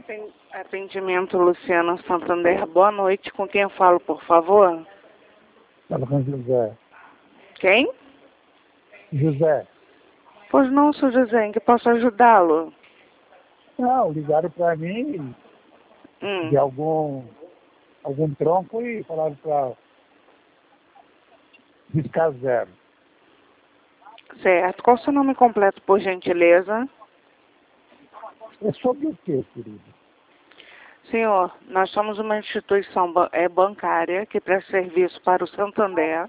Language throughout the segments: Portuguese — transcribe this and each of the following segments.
Atendimento Luciana Santander. Boa noite. Com quem eu falo, por favor? Fala com José. Quem? José. Pois não, seu José, em que posso ajudá-lo? Não, ligaram para mim de algum tronco e falaram para discar zero. Certo. Qual o seu nome completo, por gentileza? É sobre o quê, querido? Senhor, nós somos uma instituição bancária que presta serviço para o Santander,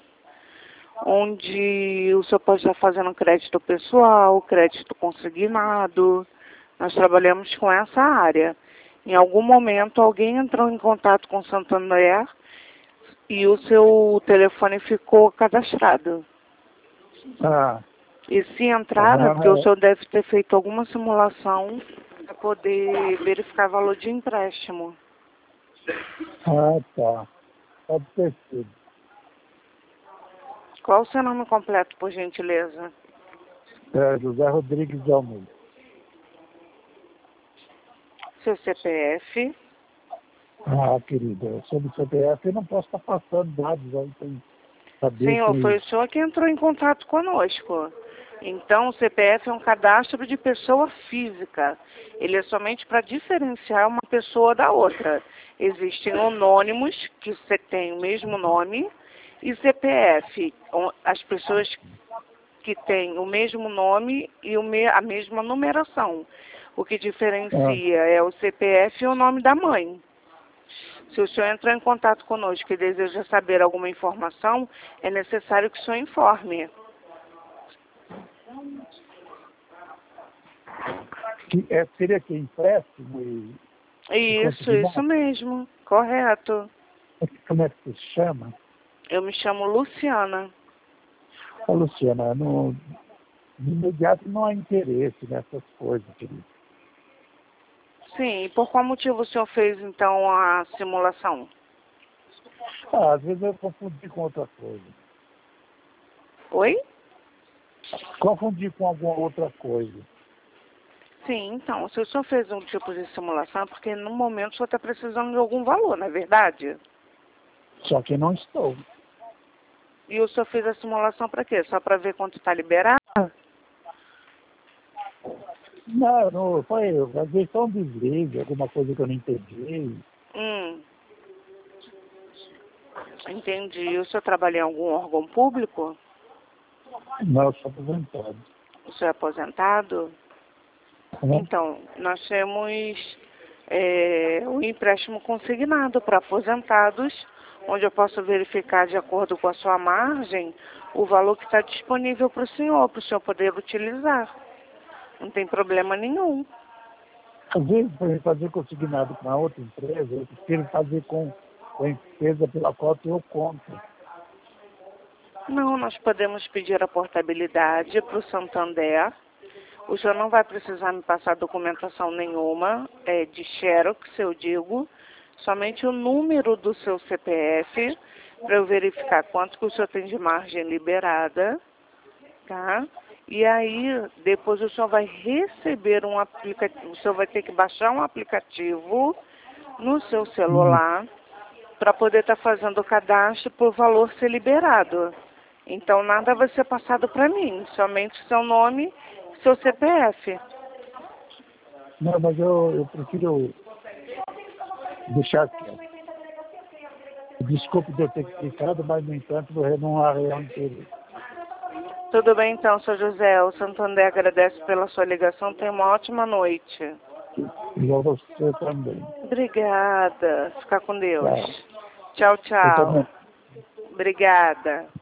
onde o senhor pode estar fazendo crédito pessoal, crédito consignado. Nós trabalhamos com essa área. Em algum momento, alguém entrou em contato com o Santander e o seu telefone ficou cadastrado. Ah, E se entrar, é porque o senhor deve ter feito alguma simulação para poder verificar valor de empréstimo. tá. Pode ter sido. Qual o seu nome completo, por gentileza? José Rodrigues de Almeida. Seu CPF? Querida, sobre o CPF eu não posso estar passando dados aí sem saber. Senhor, foi o senhor que entrou em contato conosco. Então, o CPF é um cadastro de pessoa física. Ele é somente para diferenciar uma pessoa da outra. Existem anônimos que têm o mesmo nome e CPF, as pessoas que têm o mesmo nome e a mesma numeração. O que diferencia é o CPF e o nome da mãe. Se o senhor entrar em contato conosco e deseja saber alguma informação, é necessário que o senhor informe. Seria que empréstimo Isso mesmo, correto. Como é que se chama? Eu me chamo Luciana. Luciana, no imediato não há interesse nessas coisas, querido. Sim, e por qual motivo o senhor fez então a simulação? Às vezes eu confundi com outra coisa. Oi? Confundi com alguma outra coisa. Sim, então, se o senhor fez um tipo de simulação, é porque no momento o senhor está precisando de algum valor, não é verdade? Só que não estou. E o senhor fez a simulação para quê? Só para ver quanto está liberado? Não foi. Às vezes só um deslize, alguma coisa que eu não entendi. Entendi. E o senhor trabalha em algum órgão público? Não, eu sou aposentado. O senhor é aposentado? Então, nós temos um empréstimo consignado para aposentados, onde eu posso verificar, de acordo com a sua margem, o valor que está disponível para o senhor poder utilizar. Não tem problema nenhum. Às vezes, para fazer consignado com a outra empresa, eu prefiro fazer com a empresa pela qual eu compro. Não, nós podemos pedir a portabilidade para o Santander. O senhor não vai precisar me passar documentação nenhuma, de xerox, eu digo, somente o número do seu CPF, para eu verificar quanto que o senhor tem de margem liberada, tá? E aí, depois o senhor vai receber um aplicativo, o senhor vai ter que baixar um aplicativo no seu celular para poder estar fazendo o cadastro para o valor ser liberado. Então, nada vai ser passado para mim, somente seu nome e seu CPF. Não, mas eu prefiro deixar quieto. Desculpe de eu ter explicado, mas, no entanto, não há real interesse. Tudo bem, então, seu José. O Santander agradece pela sua ligação. Tenha uma ótima noite. Igual você também. Obrigada. Fica com Deus. Tchau, Eu também. tchau. Obrigada.